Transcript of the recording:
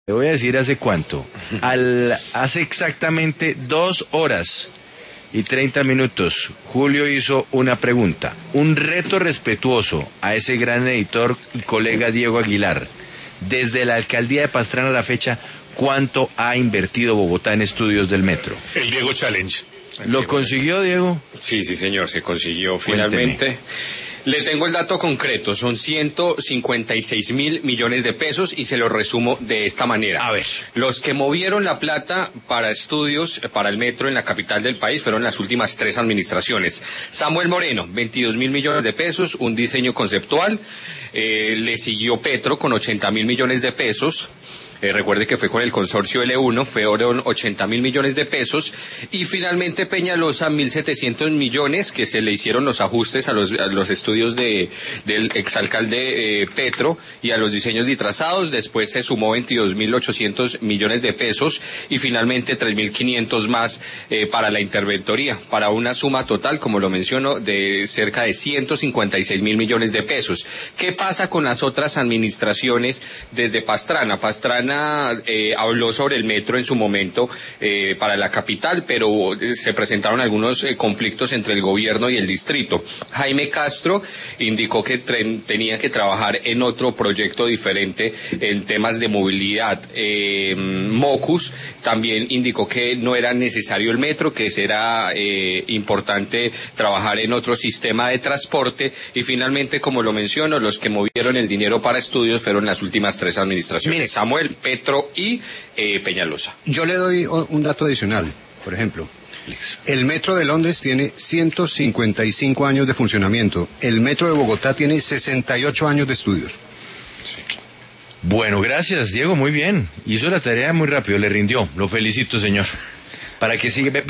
Le voy a decir hace cuánto. Hace exactamente 2 horas y 30 minutos, Julio hizo una pregunta, un reto respetuoso a ese gran editor y colega Diego Aguilar. Desde la alcaldía de Pastrana a la fecha, ¿cuánto ha invertido Bogotá en estudios del metro? El Diego Challenge. ¿Lo consiguió, Diego? Sí, señor, se consiguió Cuénteme. finalmente. Le tengo el dato concreto, son 156.000 millones de pesos y se lo resumo de esta manera. A ver. Los que movieron la plata para estudios, para el metro en la capital del país fueron las últimas 3 administraciones. Samuel Moreno, 22.000 millones de pesos, un diseño conceptual. Le siguió Petro con 80.000 millones de pesos. Recuerde que fue con el consorcio L1, fueron 80.000 millones de pesos, y finalmente Peñalosa 1.700 millones que se le hicieron los ajustes a los estudios del exalcalde Petro y a los diseños y trazados. Después se sumó 22.800 millones de pesos y finalmente 3.500 más para la interventoría, para una suma total, como lo menciono, de cerca de 156.000 millones de pesos. ¿Qué pasa con las otras administraciones desde Pastrana? Pastrana habló sobre el metro en su momento para la capital, pero se presentaron algunos conflictos entre el gobierno y el distrito. Jaime Castro indicó que tenía que trabajar en otro proyecto diferente en temas de movilidad. Mocus también indicó que no era necesario el metro, que era importante trabajar en otro sistema de transporte, y finalmente, como lo menciono, los que movieron el dinero para estudios fueron las últimas 3 administraciones. Mire, Samuel, Petro y Peñalosa. yo le doy un dato adicional. Por ejemplo, el metro de Londres tiene 155 años de funcionamiento. El metro de Bogotá tiene 68 años de estudios. Bueno, gracias, Diego, muy bien. Hizo la tarea muy rápido, le rindió. Lo felicito, señor. Para que siga.